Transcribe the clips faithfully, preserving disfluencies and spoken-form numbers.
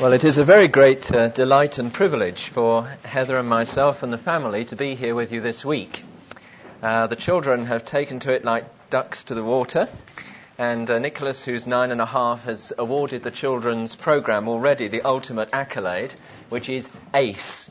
Well, it is a very great uh, delight and privilege for Heather and myself and the family to be here with you this week. Uh, the children have taken to it like ducks to the water, and uh, Nicholas, who's nine and a half, has awarded the children's programme already the ultimate accolade, which is ACE.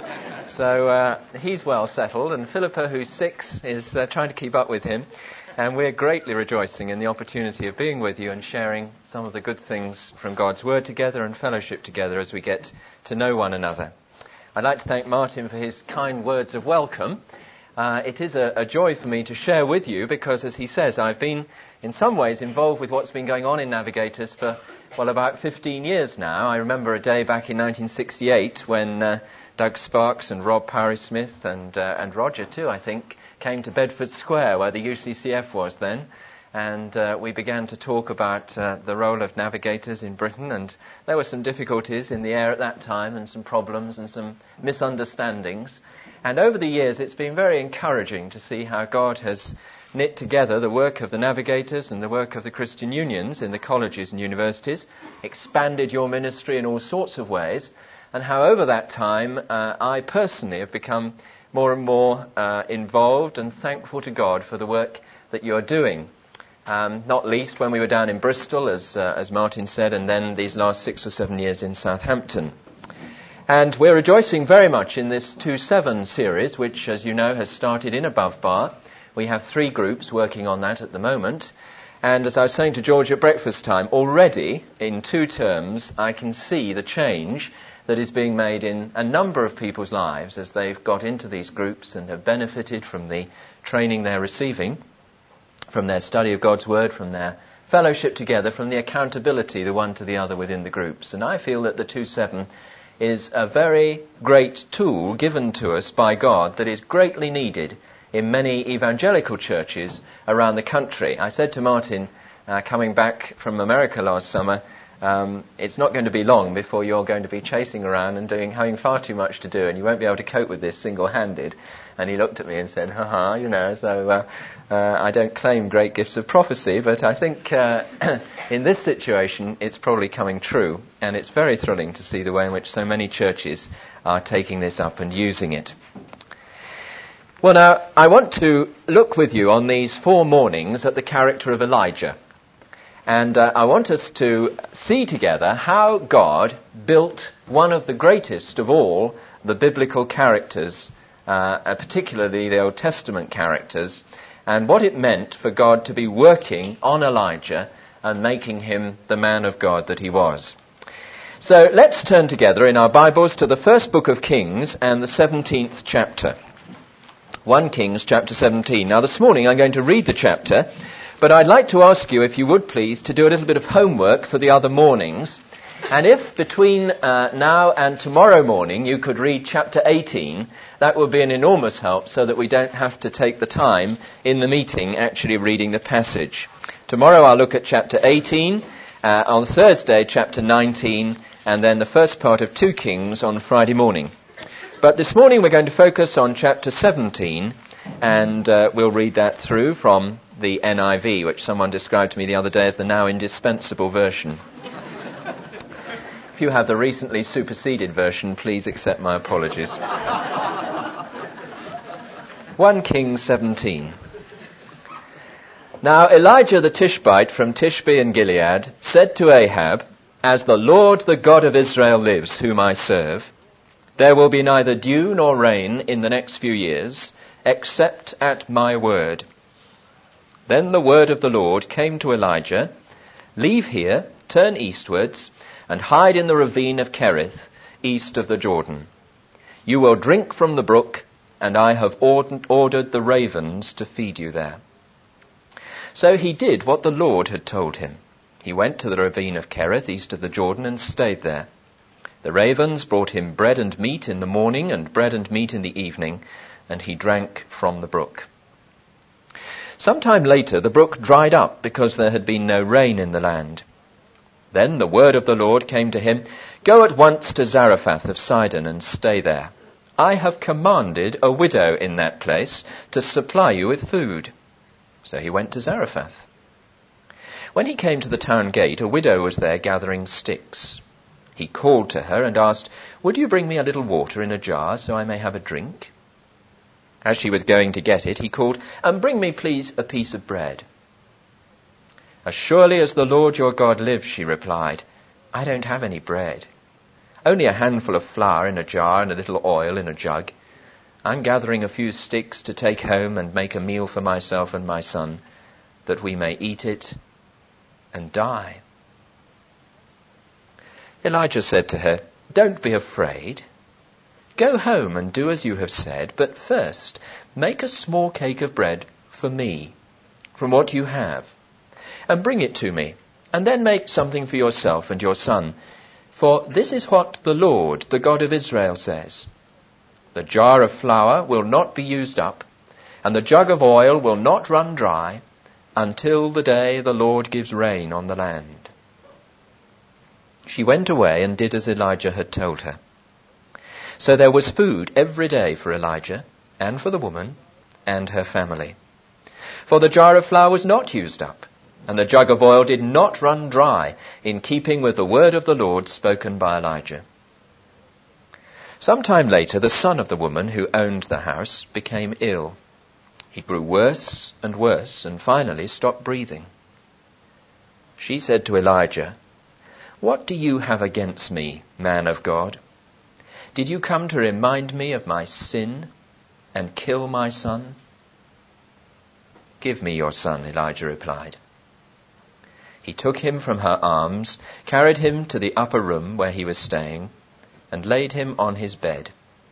So uh, he's well settled, and Philippa, who's six, is uh, trying to keep up with him. And we're greatly rejoicing in the opportunity of being with you and sharing some of the good things from God's Word together and fellowship together as we get to know one another. I'd like to thank Martin for his kind words of welcome. Uh, it is a, a joy for me to share with you because, as he says, I've been in some ways involved with what's been going on in Navigators for, well, about fifteen years now. I remember a day back in nineteen sixty-eight when uh, Doug Sparks and Rob Parry-Smith and, uh, and Roger too, I think, came to Bedford Square, where the U C C F was then, and uh, we began to talk about uh, the role of navigators in Britain, and there were some difficulties in the air at that time, and some problems and some misunderstandings. And over the years, it's been very encouraging to see how God has knit together the work of the navigators and the work of the Christian unions in the colleges and universities, expanded your ministry in all sorts of ways, and how over that time, uh, I personally have become more and more uh, involved and thankful to God for the work that you're doing. Um, not least when we were down in Bristol, as uh, as Martin said, and then these last six or seven years in Southampton. And we're rejoicing very much in this two seven series, which, as you know, has started in Above Bar. We have three groups working on that at the moment. And as I was saying to George at breakfast time, already in two terms, I can see the change that is being made in a number of people's lives as they've got into these groups and have benefited from the training they're receiving, from their study of God's Word, from their fellowship together, from the accountability the one to the other within the groups. And I feel that the two seven is a very great tool given to us by God that is greatly needed in many evangelical churches around the country. I said to Martin, uh, coming back from America last summer, Um, it's not going to be long before you're going to be chasing around and doing, having far too much to do, and you won't be able to cope with this single-handed. And he looked at me and said, ha-ha, you know, as though uh, uh, I don't claim great gifts of prophecy, but I think uh, in this situation it's probably coming true, and it's very thrilling to see the way in which so many churches are taking this up and using it. Well, now, I want to look with you on these four mornings at the character of Elijah. And uh, I want us to see together how God built one of the greatest of all the biblical characters, uh, particularly the Old Testament characters, and what it meant for God to be working on Elijah and making him the man of God that he was. So let's turn together in our Bibles to the first book of Kings and the seventeenth chapter. First Kings chapter seventeen. Now this morning I'm going to read the chapter, but I'd like to ask you, if you would please, to do a little bit of homework for the other mornings. And if between uh, now and tomorrow morning you could read chapter eighteen, that would be an enormous help so that we don't have to take the time in the meeting actually reading the passage. Tomorrow I'll look at chapter eighteen, uh, on Thursday chapter nineteen, and then the first part of Second Kings on Friday morning. But this morning we're going to focus on chapter seventeen, and uh, we'll read that through from the N I V, which someone described to me the other day as the now indispensable version. If you have the recently superseded version, please accept my apologies. First Kings seventeen. Now Elijah the Tishbite from Tishbe in Gilead said to Ahab, "As the Lord the God of Israel lives, whom I serve, there will be neither dew nor rain in the next few years, except at my word." Then the word of the Lord came to Elijah, "Leave here, turn eastwards, and hide in the ravine of Kerith, east of the Jordan. You will drink from the brook, and I have ordered the ravens to feed you there." So he did what the Lord had told him. He went to the ravine of Kerith, east of the Jordan, and stayed there. The ravens brought him bread and meat in the morning, and bread and meat in the evening, and he drank from the brook. Some time later, the brook dried up because there had been no rain in the land. Then the word of the Lord came to him, "Go at once to Zarephath of Sidon and stay there. I have commanded a widow in that place to supply you with food." So he went to Zarephath. When he came to the town gate, a widow was there gathering sticks. He called to her and asked, "Would you bring me a little water in a jar so I may have a drink?" As she was going to get it, he called, "And bring me, please, a piece of bread." "As surely as the Lord your God lives," she replied, "I don't have any bread. Only a handful of flour in a jar and a little oil in a jug. I'm gathering a few sticks to take home and make a meal for myself and my son, that we may eat it and die." Elijah said to her, "Don't be afraid. Go home and do as you have said, but first make a small cake of bread for me, from what you have, and bring it to me, and then make something for yourself and your son. For this is what the Lord, the God of Israel, says. The jar of flour will not be used up, and the jug of oil will not run dry, until the day the Lord gives rain on the land." She went away and did as Elijah had told her. So there was food every day for Elijah, and for the woman, and her family. For the jar of flour was not used up, and the jug of oil did not run dry, in keeping with the word of the Lord spoken by Elijah. Some time later, the son of the woman who owned the house became ill. He grew worse and worse, and finally stopped breathing. She said to Elijah, "What do you have against me, man of God? Did you come to remind me of my sin and kill my son?" "Give me your son," Elijah replied. He took him from her arms, carried him to the upper room where he was staying, and laid him on his bed.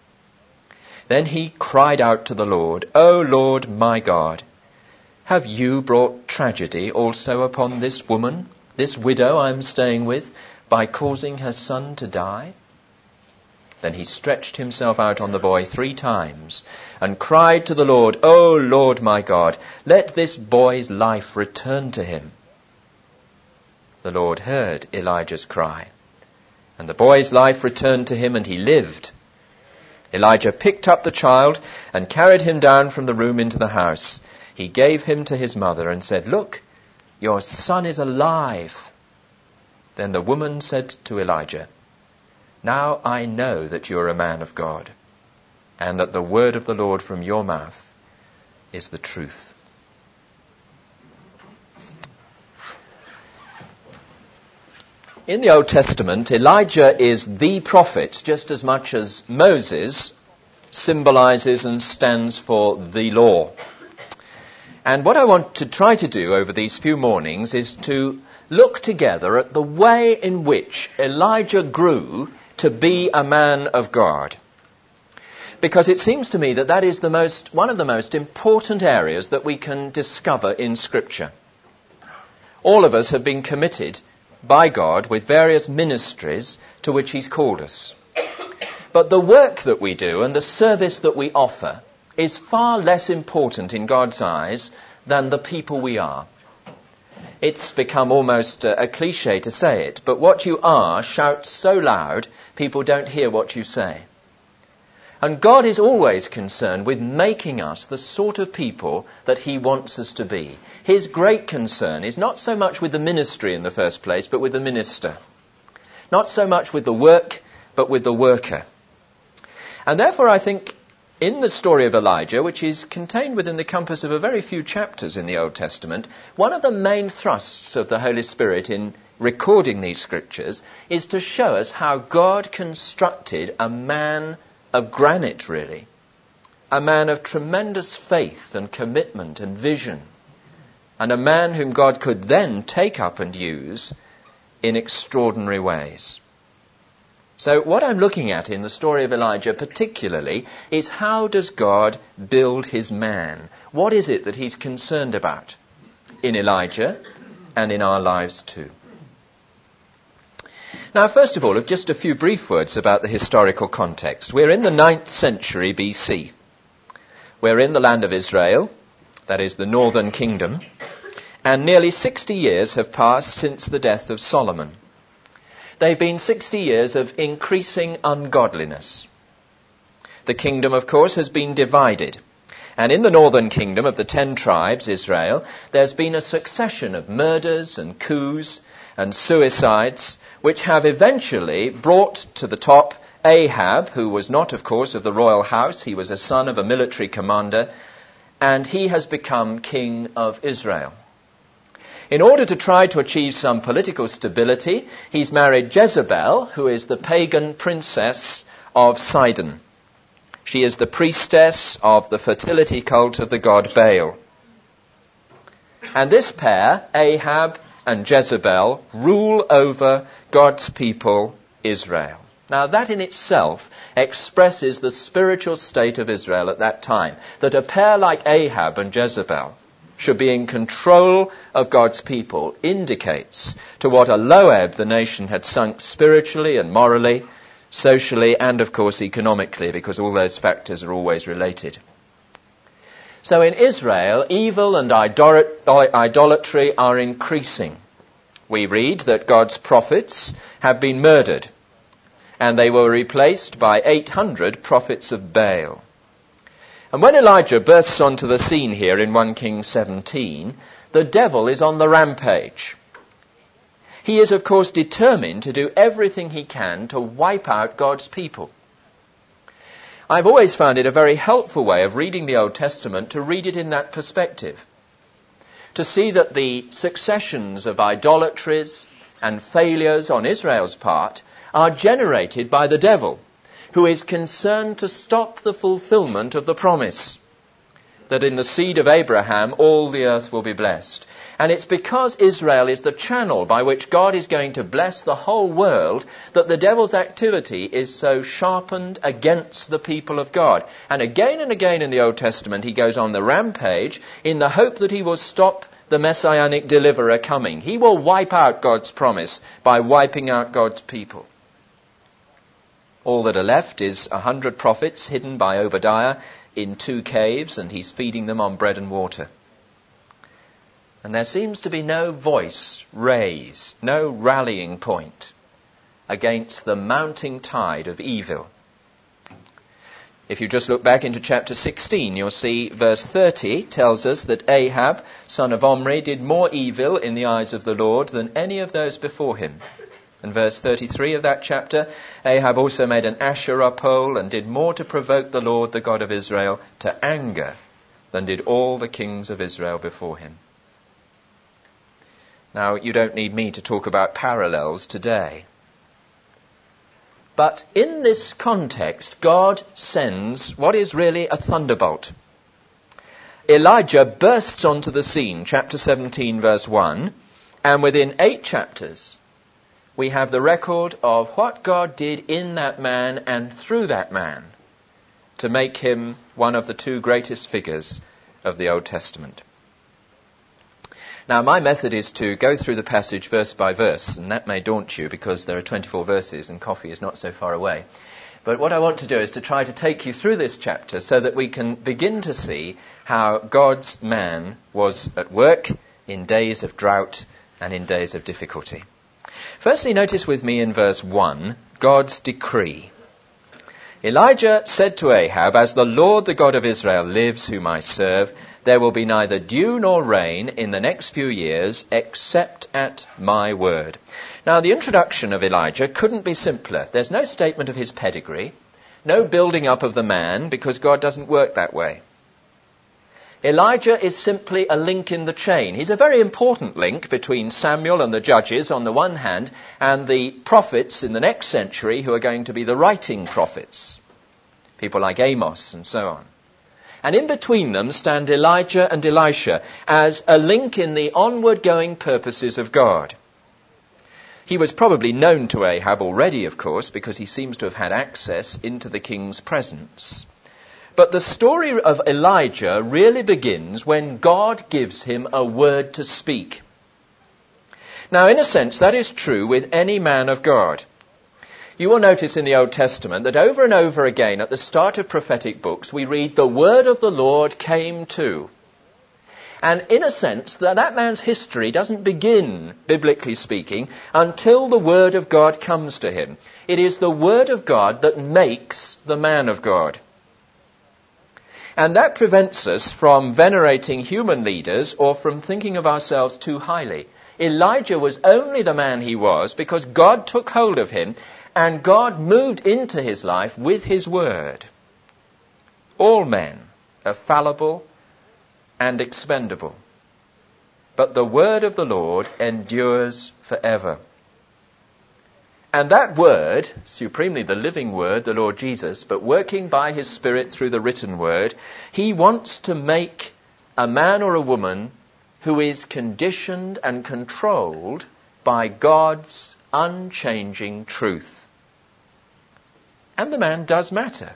Then he cried out to the Lord, "O Lord my God, have you brought tragedy also upon this woman, this widow I am staying with, by causing her son to die?" Then he stretched himself out on the boy three times and cried to the Lord, "O Lord my God, let this boy's life return to him." The Lord heard Elijah's cry, and the boy's life returned to him, and he lived. Elijah picked up the child and carried him down from the room into the house. He gave him to his mother and said, "Look, your son is alive." Then the woman said to Elijah, "Now I know that you are a man of God, and that the word of the Lord from your mouth is the truth." In the Old Testament, Elijah is the prophet, just as much as Moses symbolizes and stands for the law. And what I want to try to do over these few mornings is to look together at the way in which Elijah grew to be a man of God. Because it seems to me that that is the most, one of the most important areas that we can discover in Scripture. All of us have been committed by God with various ministries to which he's called us. But the work that we do and the service that we offer is far less important in God's eyes than the people we are. It's become almost a, a cliche to say it, but what you are shouts so loud, people don't hear what you say. And God is always concerned with making us the sort of people that he wants us to be. His great concern is not so much with the ministry in the first place, but with the minister. Not so much with the work, but with the worker. And therefore I think in the story of Elijah, which is contained within the compass of a very few chapters in the Old Testament, one of the main thrusts of the Holy Spirit in recording these scriptures is to show us how God constructed a man of granite, really. A man of tremendous faith and commitment and vision. And a man whom God could then take up and use in extraordinary ways. So what I'm looking at in the story of Elijah particularly is how does God build his man? What is it that he's concerned about in Elijah and in our lives too? Now, first of all, just a few brief words about the historical context. We're in the ninth century B C. We're in the land of Israel, that is the northern kingdom, and nearly sixty years have passed since the death of Solomon. They've been sixty years of increasing ungodliness. The kingdom, of course, has been divided. And in the northern kingdom of the ten tribes, Israel, there's been a succession of murders and coups and suicides, which have eventually brought to the top Ahab, who was not, of course, of the royal house. He was a son of a military commander, and he has become king of Israel. In order to try to achieve some political stability, he's married Jezebel, who is the pagan princess of Sidon. She is the priestess of the fertility cult of the god Baal. And this pair, Ahab and Jezebel, rule over God's people, Israel. Now that in itself expresses the spiritual state of Israel at that time, that a pair like Ahab and Jezebel should be in control of God's people, indicates to what a low ebb the nation had sunk spiritually and morally, socially, and of course economically, because all those factors are always related. So in Israel, evil and idolatry are increasing. We read that God's prophets have been murdered, and they were replaced by eight hundred prophets of Baal. And when Elijah bursts onto the scene here in First Kings seventeen, the devil is on the rampage. He is, of course, determined to do everything he can to wipe out God's people. I've always found it a very helpful way of reading the Old Testament to read it in that perspective, to see that the successions of idolatries and failures on Israel's part are generated by the devil, who is concerned to stop the fulfillment of the promise that in the seed of Abraham all the earth will be blessed. And it's because Israel is the channel by which God is going to bless the whole world that the devil's activity is so sharpened against the people of God. And again and again in the Old Testament he goes on the rampage in the hope that he will stop the messianic deliverer coming. He will wipe out God's promise by wiping out God's people. All that are left is a hundred prophets hidden by Obadiah in two caves, and he's feeding them on bread and water. And there seems to be no voice raised, no rallying point against the mounting tide of evil. If you just look back into chapter sixteen, you'll see verse thirty tells us that Ahab, son of Omri, did more evil in the eyes of the Lord than any of those before him. And verse thirty-three of that chapter, Ahab also made an Asherah pole and did more to provoke the Lord, the God of Israel, to anger than did all the kings of Israel before him. Now, you don't need me to talk about parallels today. But in this context, God sends what is really a thunderbolt. Elijah bursts onto the scene, chapter seventeen, verse one, and within eight chapters, we have the record of what God did in that man and through that man to make him one of the two greatest figures of the Old Testament. Now, my method is to go through the passage verse by verse, and that may daunt you because there are twenty-four verses and coffee is not so far away. But what I want to do is to try to take you through this chapter so that we can begin to see how God's man was at work in days of drought and in days of difficulty. Firstly, notice with me in verse one, God's decree. Elijah said to Ahab, "As the Lord, the God of Israel, lives, whom I serve, there will be neither dew nor rain in the next few years, except at my word." Now, the introduction of Elijah couldn't be simpler. There's no statement of his pedigree, no building up of the man, because God doesn't work that way. Elijah is simply a link in the chain. He's a very important link between Samuel and the judges on the one hand and the prophets in the next century who are going to be the writing prophets, people like Amos and so on. And in between them stand Elijah and Elisha as a link in the onward-going purposes of God. He was probably known to Ahab already, of course, because he seems to have had access into the king's presence. But the story of Elijah really begins when God gives him a word to speak. Now, in a sense, that is true with any man of God. You will notice in the Old Testament that over and over again at the start of prophetic books, we read, "The word of the Lord came to." And in a sense, that, that man's history doesn't begin, biblically speaking, until the word of God comes to him. It is the word of God that makes the man of God. And that prevents us from venerating human leaders or from thinking of ourselves too highly. Elijah was only the man he was because God took hold of him and God moved into his life with his word. All men are fallible and expendable, but the word of the Lord endures forever. And that word, supremely the living word, the Lord Jesus, but working by his Spirit through the written word, he wants to make a man or a woman who is conditioned and controlled by God's unchanging truth. And the man does matter.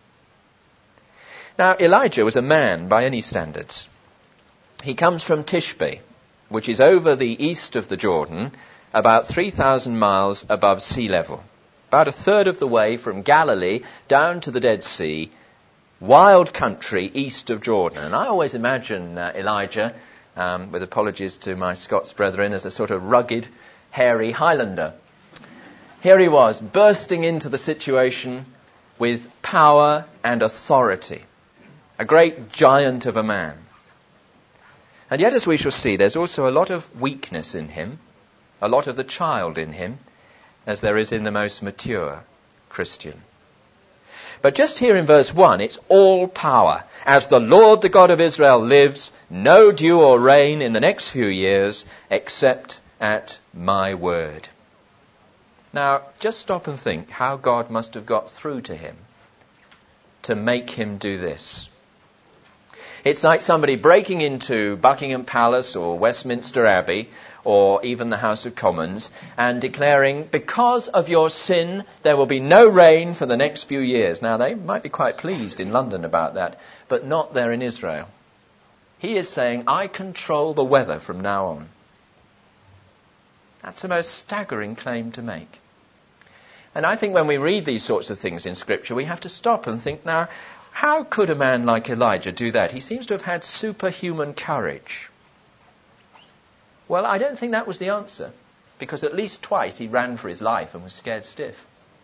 Now, Elijah was a man by any standards. He comes from Tishbe, which is over the east of the Jordan, about three thousand miles above sea level. About a third of the way from Galilee down to the Dead Sea, wild country east of Jordan. And I always imagine uh, Elijah, um, with apologies to my Scots brethren, as a sort of rugged, hairy Highlander. Here he was, bursting into the situation with power and authority. A great giant of a man. And yet, as we shall see, there's also a lot of weakness in him, a lot of the child in him, as there is in the most mature Christian. But just here in verse one, it's all power. As the Lord, the God of Israel, lives, no dew or rain in the next few years, except at my word. Now, just stop and think how God must have got through to him to make him do this. It's like somebody breaking into Buckingham Palace or Westminster Abbey or even the House of Commons and declaring, because of your sin, there will be no rain for the next few years. Now, they might be quite pleased in London about that, but not there in Israel. He is saying, I control the weather from now on. That's a most staggering claim to make. And I think when we read these sorts of things in Scripture, we have to stop and think, now, how could a man like Elijah do that? He seems to have had superhuman courage. Well, I don't think that was the answer, because at least twice he ran for his life and was scared stiff.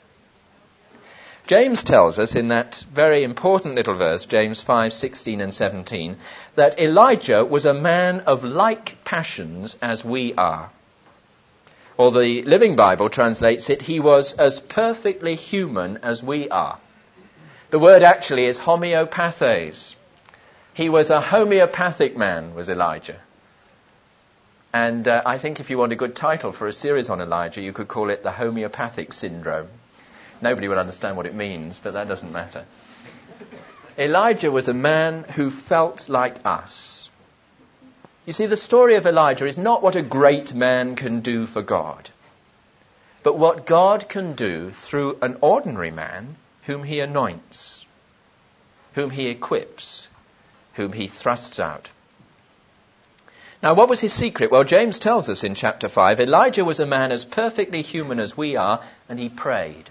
James tells us in that very important little verse, James five, sixteen and seventeen, that Elijah was a man of like passions as we are. Or the Living Bible translates it, he was as perfectly human as we are. The word actually is homeopathes. He was a homeopathic man, was Elijah. And uh, I think if you want a good title for a series on Elijah, you could call it the homeopathic syndrome. Nobody would understand what it means, but that doesn't matter. Elijah was a man who felt like us. You see, the story of Elijah is not what a great man can do for God, but what God can do through an ordinary man whom he anoints, whom he equips, whom he thrusts out. Now, what was his secret? Well, James tells us in chapter five, Elijah was a man as perfectly human as we are, and he prayed.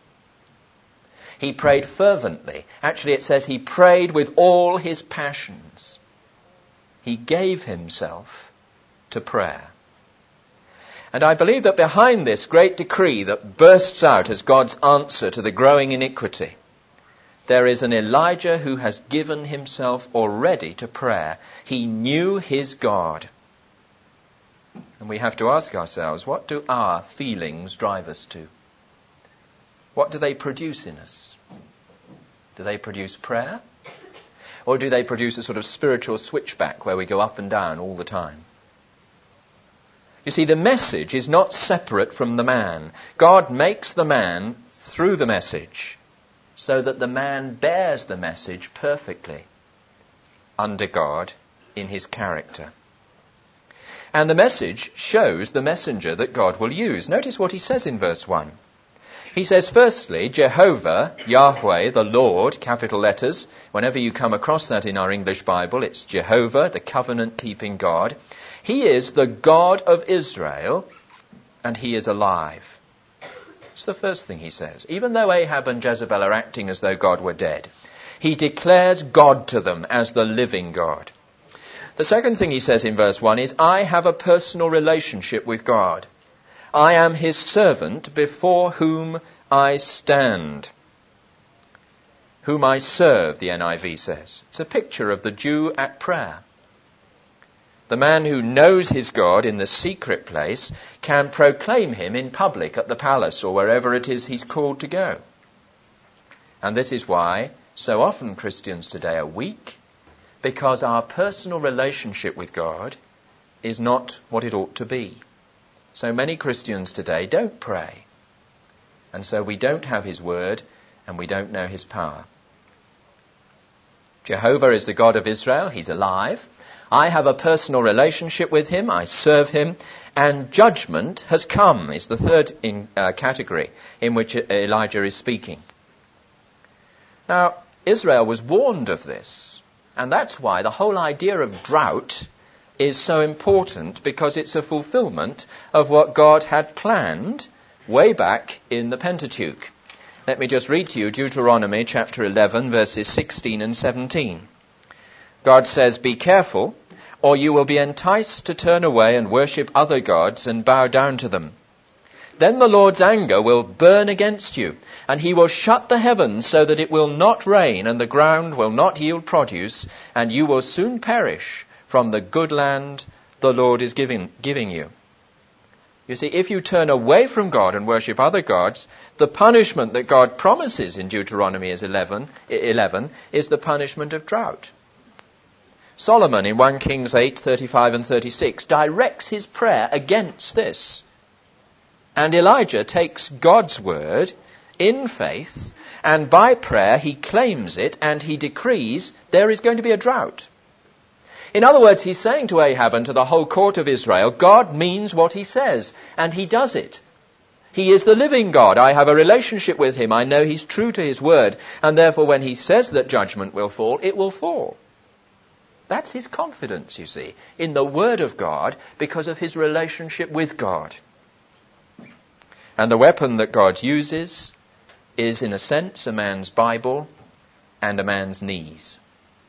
He prayed fervently. Actually, it says he prayed with all his passions. He gave himself to prayer. And I believe that behind this great decree that bursts out as God's answer to the growing iniquity, there is an Elijah who has given himself already to prayer. He knew his God. And we have to ask ourselves, what do our feelings drive us to? What do they produce in us? Do they produce prayer? Or do they produce a sort of spiritual switchback where we go up and down all the time? You see, the message is not separate from the man. God makes the man through the message so that the man bears the message perfectly under God in his character. And the message shows the messenger that God will use. Notice what he says in verse one. He says, firstly, Jehovah, Yahweh, the Lord, capital letters. Whenever you come across that in our English Bible, it's Jehovah, the covenant-keeping God. He is the God of Israel, and he is alive. It's the first thing he says. Even though Ahab and Jezebel are acting as though God were dead, he declares God to them as the living God. The second thing he says in verse one is, I have a personal relationship with God. I am his servant before whom I stand. Whom I serve, the N I V says. It's a picture of the Jew at prayer. The man who knows his God in the secret place can proclaim him in public at the palace or wherever it is he's called to go. And this is why so often Christians today are weak, because our personal relationship with God is not what it ought to be. So many Christians today don't pray, and so we don't have his word and we don't know his power. Jehovah is the God of Israel. He's alive. I have a personal relationship with him. I serve him. And judgment has come is the third in, uh, category in which Elijah is speaking. Now, Israel was warned of this. And that's why the whole idea of drought is so important, because it's a fulfillment of what God had planned way back in the Pentateuch. Let me just read to you Deuteronomy chapter eleven, verses sixteen and seventeen. God says, "Be careful, or you will be enticed to turn away and worship other gods and bow down to them. Then the Lord's anger will burn against you, and he will shut the heavens so that it will not rain, and the ground will not yield produce, and you will soon perish from the good land the Lord is giving, giving you." You see, if you turn away from God and worship other gods, the punishment that God promises in Deuteronomy is eleven, eleven is the punishment of drought. Solomon in First Kings eight, thirty-five and thirty-six directs his prayer against this. And Elijah takes God's word in faith, and by prayer he claims it and he decrees there is going to be a drought. In other words, he's saying to Ahab and to the whole court of Israel, God means what he says, and he does it. He is the living God. I have a relationship with him. I know he's true to his word, and therefore when he says that judgment will fall, it will fall. That's his confidence, you see, in the word of God because of his relationship with God. And the weapon that God uses is, in a sense, a man's Bible and a man's knees.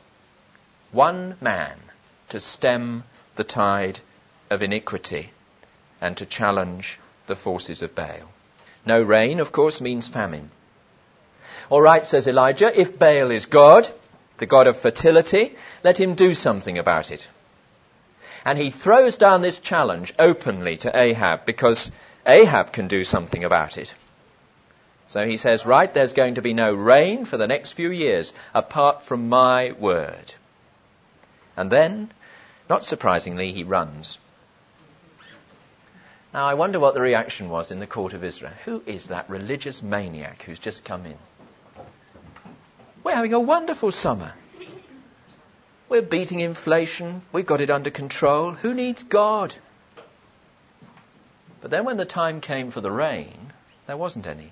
One man to stem the tide of iniquity and to challenge the forces of Baal. No rain, of course, means famine. All right, says Elijah, if Baal is God, the God of fertility, let him do something about it. And he throws down this challenge openly to Ahab, because Ahab can do something about it. So he says, right, there's going to be no rain for the next few years apart from my word. And then, not surprisingly, he runs. Now, I wonder what the reaction was in the court of Israel. Who is that religious maniac who's just come in? We're having a wonderful summer. We're beating inflation. We've got it under control. Who needs God? But then when the time came for the rain, there wasn't any.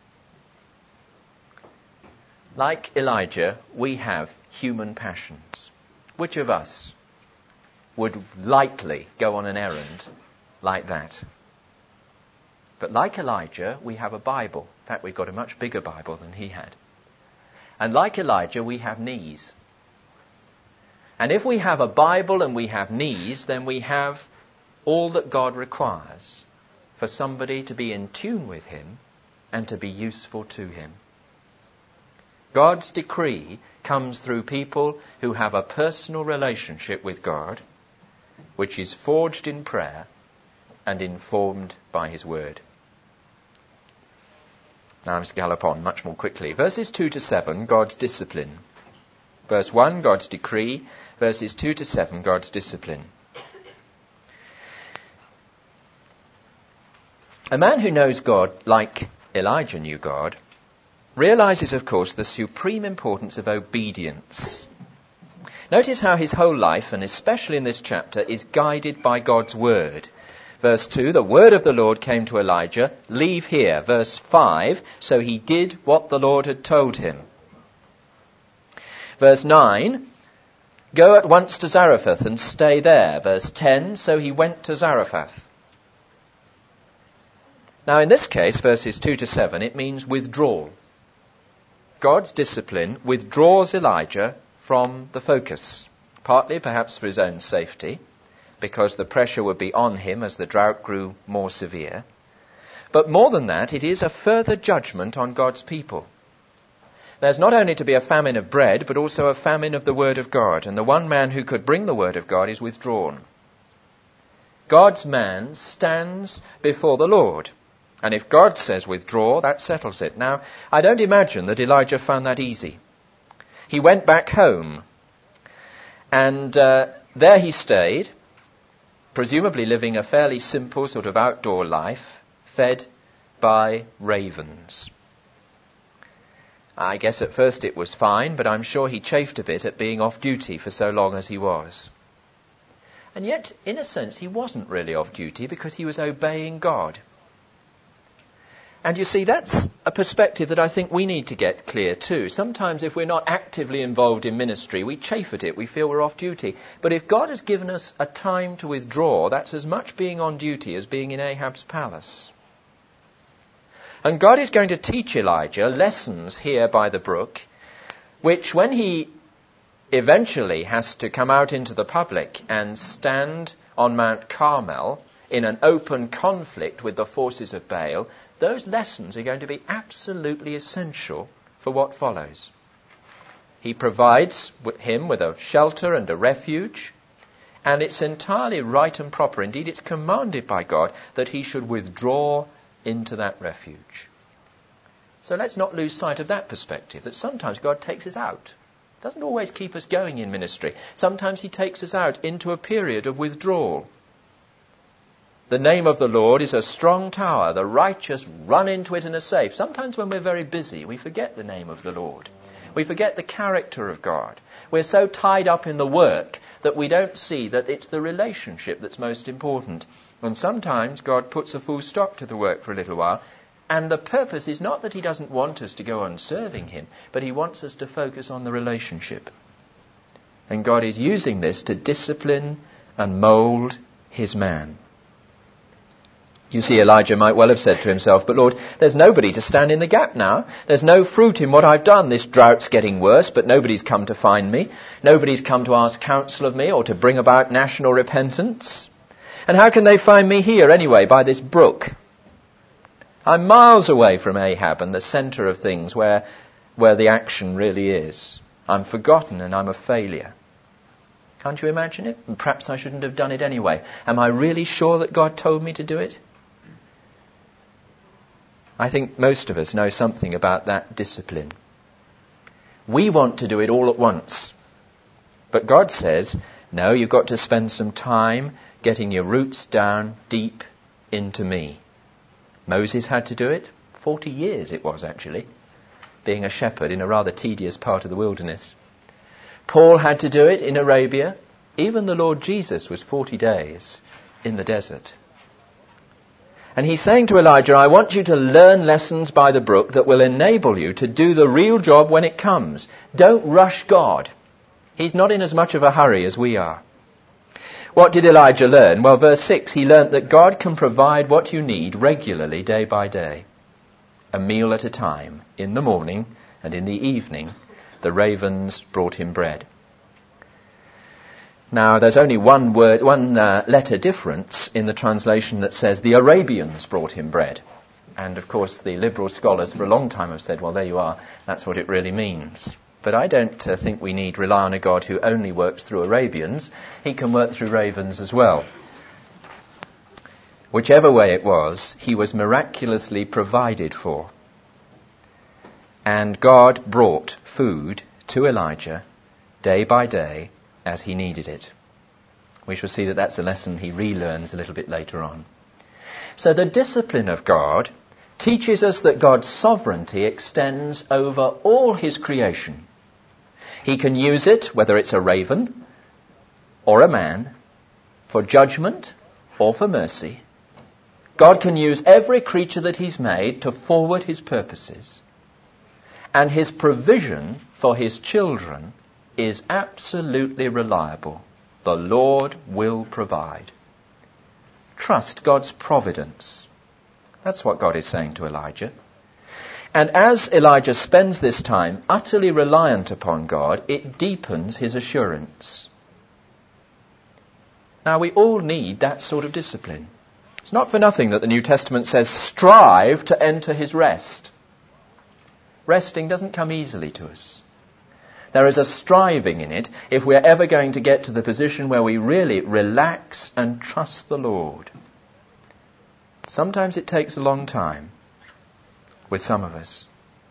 Like Elijah, we have human passions. Which of us would lightly go on an errand like that? But like Elijah, we have a Bible. In fact, we've got a much bigger Bible than he had. And like Elijah, we have knees. And if we have a Bible and we have knees, then we have all that God requires for somebody to be in tune with him and to be useful to him. God's decree comes through people who have a personal relationship with God, which is forged in prayer and informed by his word. Now I must gallop on much more quickly. Verses two to seven, God's discipline. Verse one, God's decree. Verses two to seven, God's discipline. A man who knows God, like Elijah knew God, realizes, of course, the supreme importance of obedience. Notice how his whole life, and especially in this chapter, is guided by God's word. Verse two, the word of the Lord came to Elijah, leave here. Verse five, so he did what the Lord had told him. Verse nine, go at once to Zarephath and stay there. Verse ten, so he went to Zarephath. Now in this case, verses two to seven, it means withdrawal. God's discipline withdraws Elijah from the focus, partly perhaps for his own safety, because the pressure would be on him as the drought grew more severe. But more than that, it is a further judgment on God's people. There's not only to be a famine of bread, but also a famine of the word of God, and the one man who could bring the word of God is withdrawn. God's man stands before the Lord. And if God says withdraw, that settles it. Now, I don't imagine that Elijah found that easy. He went back home, and uh, there he stayed, presumably living a fairly simple sort of outdoor life, fed by ravens. I guess at first it was fine, but I'm sure he chafed a bit at being off duty for so long as he was. And yet, in a sense, he wasn't really off duty because he was obeying God. And you see, that's a perspective that I think we need to get clear too. Sometimes if we're not actively involved in ministry, we chafe at it, we feel we're off duty. But if God has given us a time to withdraw, that's as much being on duty as being in Ahab's palace. And God is going to teach Elijah lessons here by the brook, which when he eventually has to come out into the public and stand on Mount Carmel in an open conflict with the forces of Baal, those lessons are going to be absolutely essential for what follows. He provides him with a shelter and a refuge, and it's entirely right and proper. Indeed, it's commanded by God that he should withdraw into that refuge. So let's not lose sight of that perspective, that sometimes God takes us out. Doesn't always keep us going in ministry. Sometimes he takes us out into a period of withdrawal. The name of the Lord is a strong tower. The righteous run into it and are safe. Sometimes when we're very busy, we forget the name of the Lord. We forget the character of God. We're so tied up in the work that we don't see that it's the relationship that's most important. And sometimes God puts a full stop to the work for a little while. And the purpose is not that he doesn't want us to go on serving him, but he wants us to focus on the relationship. And God is using this to discipline and mould his man. You see, Elijah might well have said to himself, but Lord, there's nobody to stand in the gap now. There's no fruit in what I've done. This drought's getting worse, but nobody's come to find me. Nobody's come to ask counsel of me or to bring about national repentance. And how can they find me here anyway, by this brook? I'm miles away from Ahab and the centre of things where, where the action really is. I'm forgotten and I'm a failure. Can't you imagine it? And perhaps I shouldn't have done it anyway. Am I really sure that God told me to do it? I think most of us know something about that discipline. We want to do it all at once. But God says, no, you've got to spend some time getting your roots down deep into me. Moses had to do it. Forty years it was, actually, being a shepherd in a rather tedious part of the wilderness. Paul had to do it in Arabia. Even the Lord Jesus was forty days in the desert. And he's saying to Elijah, I want you to learn lessons by the brook that will enable you to do the real job when it comes. Don't rush God. He's not in as much of a hurry as we are. What did Elijah learn? Well, verse six, he learnt that God can provide what you need regularly day by day. A meal at a time. In the morning and in the evening, the ravens brought him bread. Now, there's only one word, one uh, letter difference in the translation that says the Arabians brought him bread. And, of course, the liberal scholars for a long time have said, well, there you are, that's what it really means. But I don't uh, think we need rely on a God who only works through Arabians. He can work through ravens as well. Whichever way it was, he was miraculously provided for. And God brought food to Elijah day by day as he needed it. We shall see that that's a lesson he relearns a little bit later on. So the discipline of God teaches us that God's sovereignty extends over all his creation. He can use it, whether it's a raven or a man, for judgment or for mercy. God can use every creature that he's made to forward his purposes. And his provision for his children is absolutely reliable. The Lord will provide. Trust God's providence. That's what God is saying to Elijah. And as Elijah spends this time utterly reliant upon God, it deepens his assurance. Now, we all need that sort of discipline. It's not for nothing that the New Testament says, strive to enter his rest. Resting doesn't come easily to us. There is a striving in it if we're ever going to get to the position where we really relax and trust the Lord. Sometimes it takes a long time with some of us.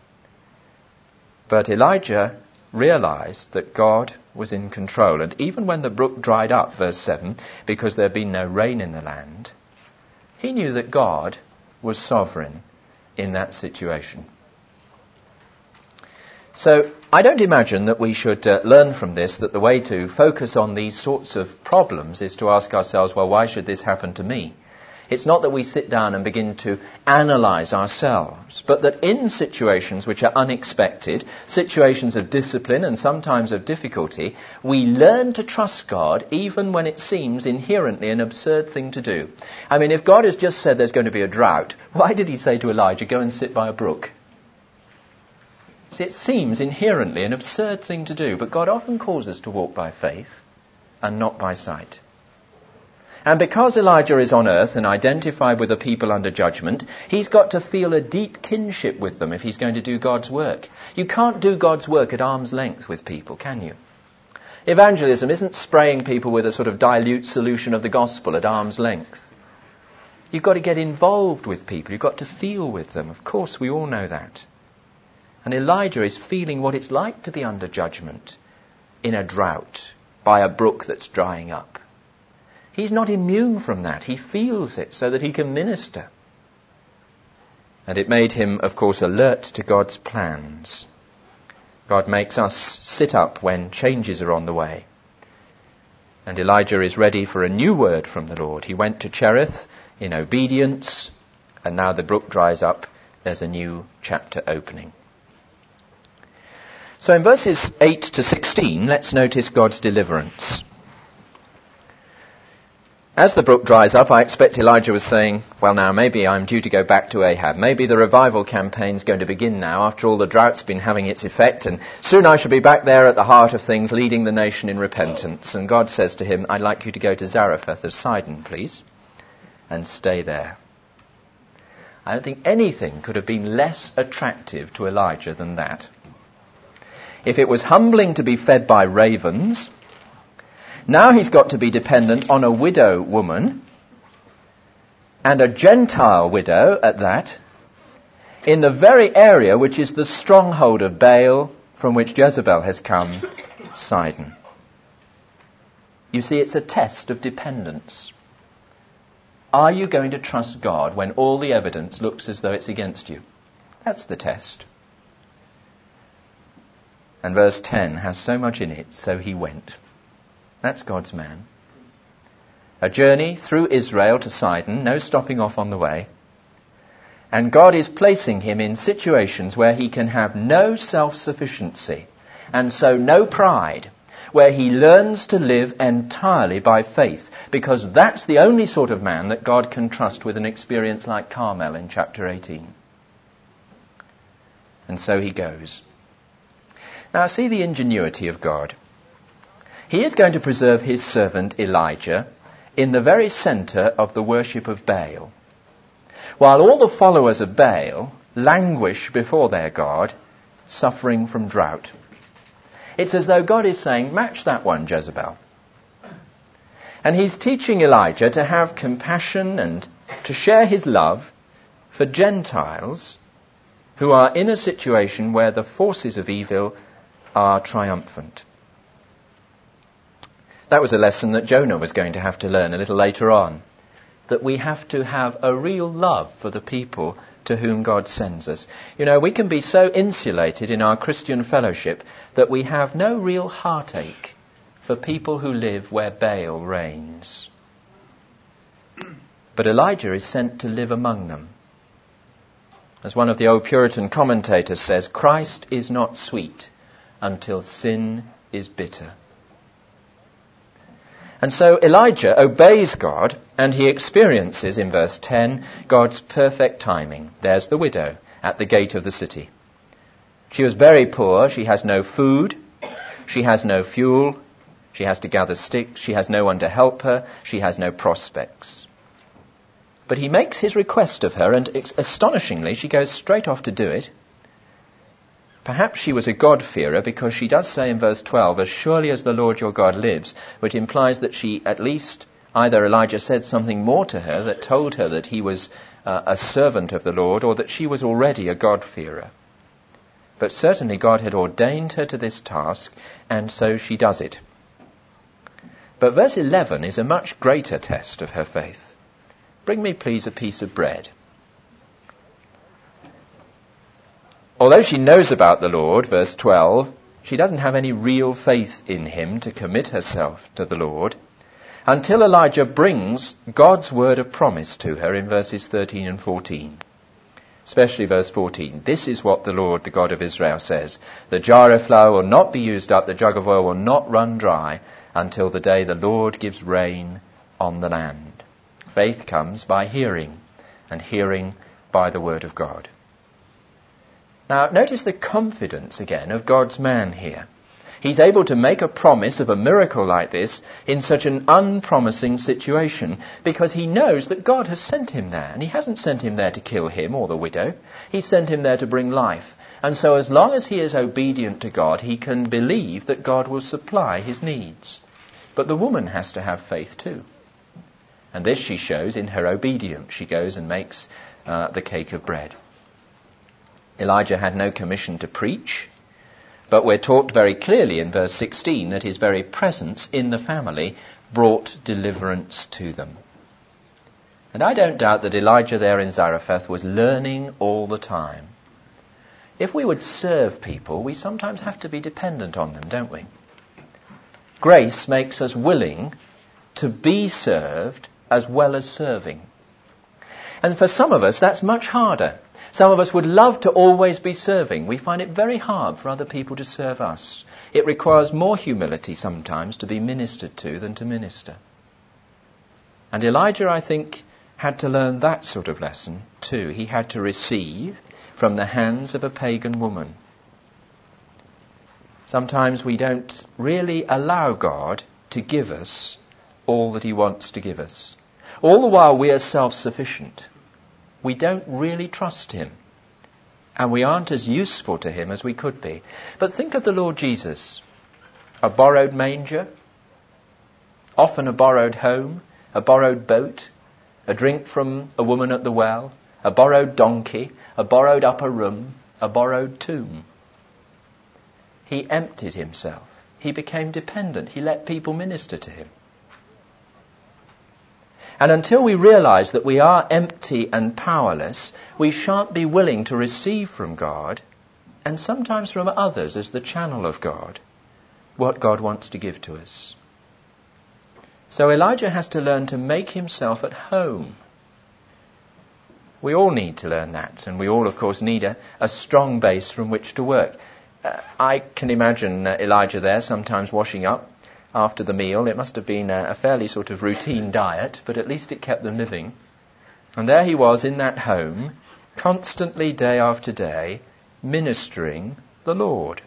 But Elijah realized that God was in control. And even when the brook dried up, verse seven, because there had been no rain in the land, he knew that God was sovereign in that situation. So I don't imagine that we should uh, learn from this that the way to focus on these sorts of problems is to ask ourselves, well, why should this happen to me? It's not that we sit down and begin to analyse ourselves, but that in situations which are unexpected, situations of discipline and sometimes of difficulty, we learn to trust God even when it seems inherently an absurd thing to do. I mean, if God has just said there's going to be a drought, why did he say to Elijah, go and sit by a brook? See, it seems inherently an absurd thing to do, but God often calls us to walk by faith and not by sight. And because Elijah is on earth and identified with the people under judgment, he's got to feel a deep kinship with them if he's going to do God's work. You can't do God's work at arm's length with people, can you? Evangelism isn't spraying people with a sort of dilute solution of the gospel at arm's length. You've got to get involved with people. You've got to feel with them. Of course, we all know that. And Elijah is feeling what it's like to be under judgment in a drought by a brook that's drying up. He's not immune from that. He feels it so that he can minister. And it made him, of course, alert to God's plans. God makes us sit up when changes are on the way. And Elijah is ready for a new word from the Lord. He went to Cherith in obedience, and now the brook dries up. There's a new chapter opening. So in verses eight to sixteen, let's notice God's deliverance. As the brook dries up, I expect Elijah was saying, well now, maybe I'm due to go back to Ahab. Maybe the revival campaign's going to begin now. After all, the drought's been having its effect, and soon I shall be back there at the heart of things, leading the nation in repentance. And God says to him, I'd like you to go to Zarephath of Sidon, please, and stay there. I don't think anything could have been less attractive to Elijah than that. If it was humbling to be fed by ravens, now he's got to be dependent on a widow woman, and a Gentile widow at that, in the very area which is the stronghold of Baal from which Jezebel has come, Sidon. You see, it's a test of dependence. Are you going to trust God when all the evidence looks as though it's against you? That's the test. And verse ten has so much in it, so he went. That's God's man. A journey through Israel to Sidon, no stopping off on the way. And God is placing him in situations where he can have no self-sufficiency, and so no pride, where he learns to live entirely by faith, because that's the only sort of man that God can trust with an experience like Carmel in chapter eighteen. And so he goes. Now see the ingenuity of God. He is going to preserve his servant Elijah in the very centre of the worship of Baal. While all the followers of Baal languish before their God, suffering from drought. It's as though God is saying, match that one, Jezebel. And he's teaching Elijah to have compassion and to share his love for Gentiles who are in a situation where the forces of evil are triumphant. That was a lesson that Jonah was going to have to learn a little later on, that we have to have a real love for the people to whom God sends us. You know, we can be so insulated in our Christian fellowship that we have no real heartache for people who live where Baal reigns. But Elijah is sent to live among them. As one of the old Puritan commentators says, Christ is not sweet until sin is bitter. And so Elijah obeys God, and he experiences, in verse ten, God's perfect timing. There's the widow at the gate of the city. She was very poor. She has no food. She has no fuel. She has to gather sticks. She has no one to help her. She has no prospects. But he makes his request of her, and astonishingly, she goes straight off to do it. Perhaps she was a God-fearer because she does say in verse twelve, as surely as the Lord your God lives, which implies that she at least, either Elijah said something more to her that told her that he was uh, a servant of the Lord, or that she was already a God-fearer. But certainly God had ordained her to this task, and so she does it. But verse eleven is a much greater test of her faith. Bring me, please, a piece of bread. Although she knows about the Lord, verse twelve, she doesn't have any real faith in him to commit herself to the Lord until Elijah brings God's word of promise to her in verses thirteen and fourteen. Especially verse fourteen. This is what the Lord, the God of Israel, says. The jar of flour will not be used up, the jug of oil will not run dry until the day the Lord gives rain on the land. Faith comes by hearing, and hearing by the word of God. Now, notice the confidence again of God's man here. He's able to make a promise of a miracle like this in such an unpromising situation because he knows that God has sent him there. And he hasn't sent him there to kill him or the widow. He sent him there to bring life. And so as long as he is obedient to God, he can believe that God will supply his needs. But the woman has to have faith too. And this she shows in her obedience. She goes and makes uh, the cake of bread. Elijah had no commission to preach. But we're taught very clearly in verse sixteen that his very presence in the family brought deliverance to them. And I don't doubt that Elijah there in Zarephath was learning all the time. If we would serve people, we sometimes have to be dependent on them, don't we? Grace makes us willing to be served as well as serving. And for some of us, that's much harder. Some of us would love to always be serving. We find it very hard for other people to serve us. It requires more humility sometimes to be ministered to than to minister. And Elijah, I think, had to learn that sort of lesson too. He had to receive from the hands of a pagan woman. Sometimes we don't really allow God to give us all that he wants to give us. All the while we are self-sufficient. We don't really trust him. And we aren't as useful to him as we could be. But think of the Lord Jesus. A borrowed manger, often a borrowed home, a borrowed boat, a drink from a woman at the well, a borrowed donkey, a borrowed upper room, a borrowed tomb. He emptied himself. He became dependent. He let people minister to him. And until we realise that we are empty and powerless, we shan't be willing to receive from God, and sometimes from others as the channel of God, what God wants to give to us. So Elijah has to learn to make himself at home. We all need to learn that, and we all, of course, need a, a strong base from which to work. Uh, I can imagine uh, Elijah there sometimes washing up after the meal. It must have been a, a fairly sort of routine diet, but at least it kept them living. And there he was in that home, constantly day after day, ministering the Lord.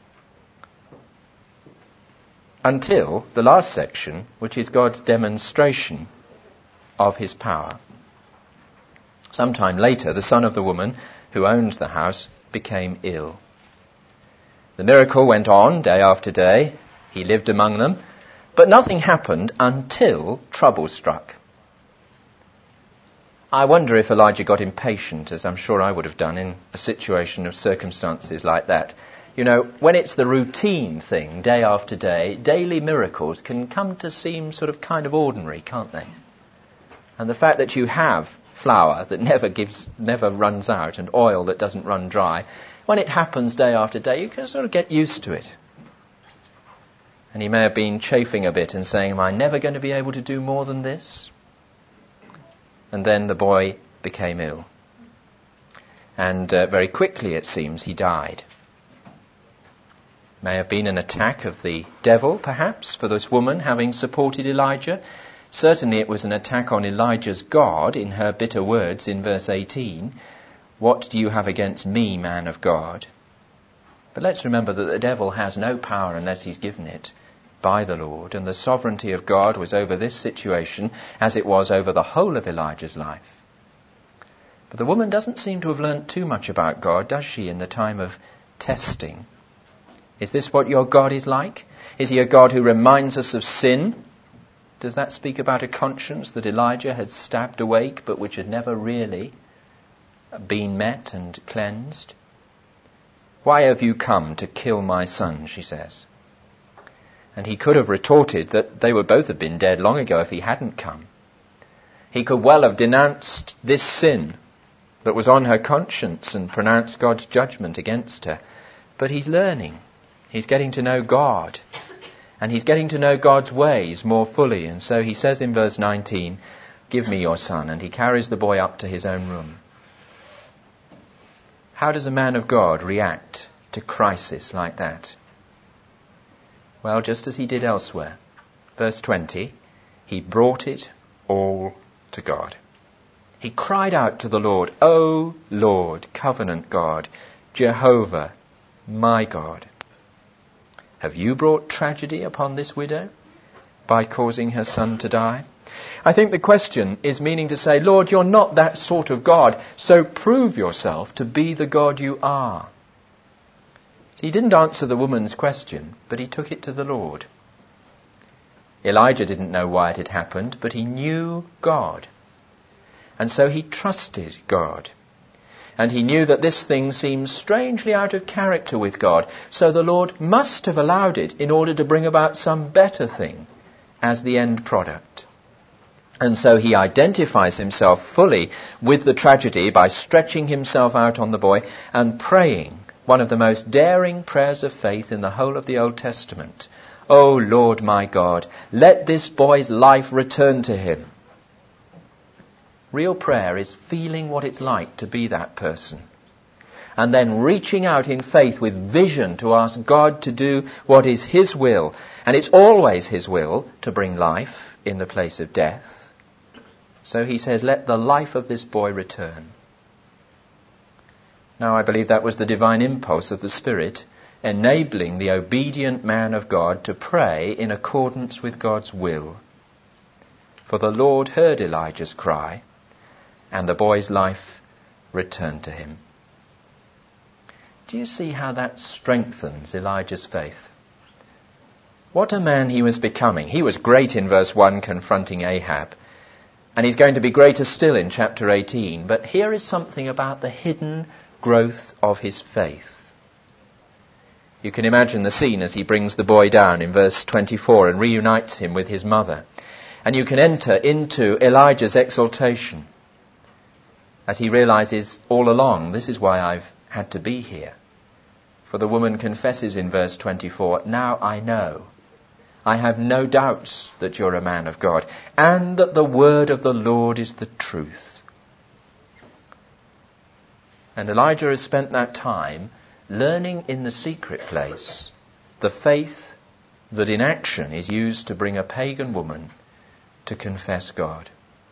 Until the last section, which is God's demonstration of his power. Sometime later, the son of the woman who owns the house became ill. The miracle went on day after day. He lived among them, but nothing happened until trouble struck. I wonder if Elijah got impatient, as I'm sure I would have done in a situation of circumstances like that. You know, when it's the routine thing, day after day, daily miracles can come to seem sort of kind of ordinary, can't they? And the fact that you have flour that never gives, never runs out, and oil that doesn't run dry, when it happens day after day, you can sort of get used to it. And he may have been chafing a bit and saying, am I never going to be able to do more than this? And then the boy became ill. And uh, very quickly, it seems, he died. May have been an attack of the devil, perhaps, for this woman having supported Elijah. Certainly it was an attack on Elijah's God in her bitter words in verse eighteen. What do you have against me, man of God? But let's remember that the devil has no power unless he's given it by the Lord, and the sovereignty of God was over this situation as it was over the whole of Elijah's life. But the woman doesn't seem to have learnt too much about God, does she, in the time of testing. Is this what your God is like? Is he a God who reminds us of sin? Does that speak about a conscience that Elijah had stabbed awake but which had never really been met and cleansed? Why have you come to kill my son, she says. And he could have retorted that they would both have been dead long ago if he hadn't come. He could well have denounced this sin that was on her conscience and pronounced God's judgment against her. But he's learning. He's getting to know God. And he's getting to know God's ways more fully. And so he says in verse nineteen, give me your son. And he carries the boy up to his own room. How does a man of God react to crisis like that? Well, just as he did elsewhere. Verse twenty, he brought it all to God. He cried out to the Lord, O Lord, covenant God, Jehovah, my God. Have you brought tragedy upon this widow by causing her son to die? I think the question is meaning to say, Lord, you're not that sort of God, so prove yourself to be the God you are. So he didn't answer the woman's question, but he took it to the Lord. Elijah didn't know why it had happened, but he knew God. And so he trusted God. And he knew that this thing seemed strangely out of character with God. So the Lord must have allowed it in order to bring about some better thing as the end product. And so he identifies himself fully with the tragedy by stretching himself out on the boy and praying one of the most daring prayers of faith in the whole of the Old Testament. O Lord my God, let this boy's life return to him. Real prayer is feeling what it's like to be that person. And then reaching out in faith with vision to ask God to do what is his will. And it's always his will to bring life in the place of death. So he says, let the life of this boy return. Now I believe that was the divine impulse of the Spirit, enabling the obedient man of God to pray in accordance with God's will. For the Lord heard Elijah's cry, and the boy's life returned to him. Do you see how that strengthens Elijah's faith? What a man he was becoming. He was great in verse one, confronting Ahab. And he's going to be greater still in chapter eighteen. But here is something about the hidden growth of his faith. You can imagine the scene as he brings the boy down in verse twenty-four and reunites him with his mother. And you can enter into Elijah's exaltation as he realizes all along, this is why I've had to be here. For the woman confesses in verse twenty-four, now I know, I have no doubts that you're a man of God, and that the word of the Lord is the truth. And Elijah has spent that time learning in the secret place the faith that in action is used to bring a pagan woman to confess God.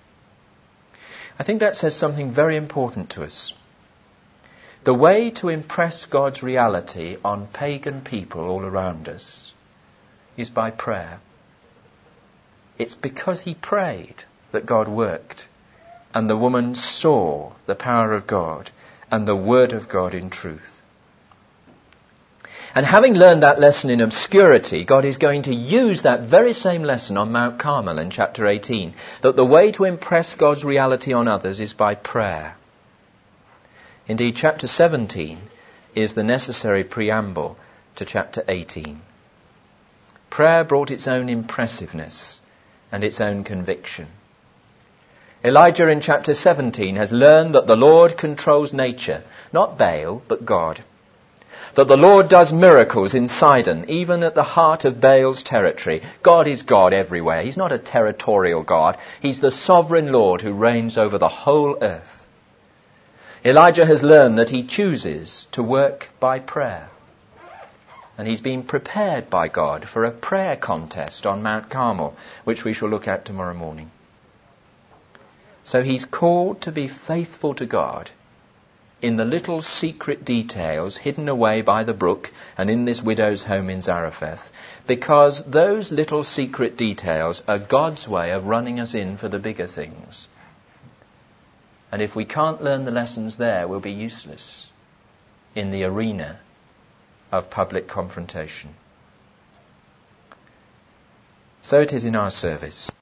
I think that says something very important to us. The way to impress God's reality on pagan people all around us is by prayer. It's because he prayed that God worked, and the woman saw the power of God and the word of God in truth. And having learned that lesson in obscurity, God is going to use that very same lesson on Mount Carmel in chapter eighteen, that the way to impress God's reality on others is by prayer. Indeed, chapter seventeen is the necessary preamble to chapter eighteen. Prayer brought its own impressiveness and its own conviction. Elijah in chapter seventeen has learned that the Lord controls nature, not Baal, but God. That the Lord does miracles in Sidon, even at the heart of Baal's territory. God is God everywhere. He's not a territorial God. He's the sovereign Lord who reigns over the whole earth. Elijah has learned that he chooses to work by prayer. And he's been prepared by God for a prayer contest on Mount Carmel, which we shall look at tomorrow morning. So he's called to be faithful to God in the little secret details hidden away by the brook and in this widow's home in Zarephath, because those little secret details are God's way of running us in for the bigger things. And if we can't learn the lessons there, we'll be useless in the arena of public confrontation. So it is in our service.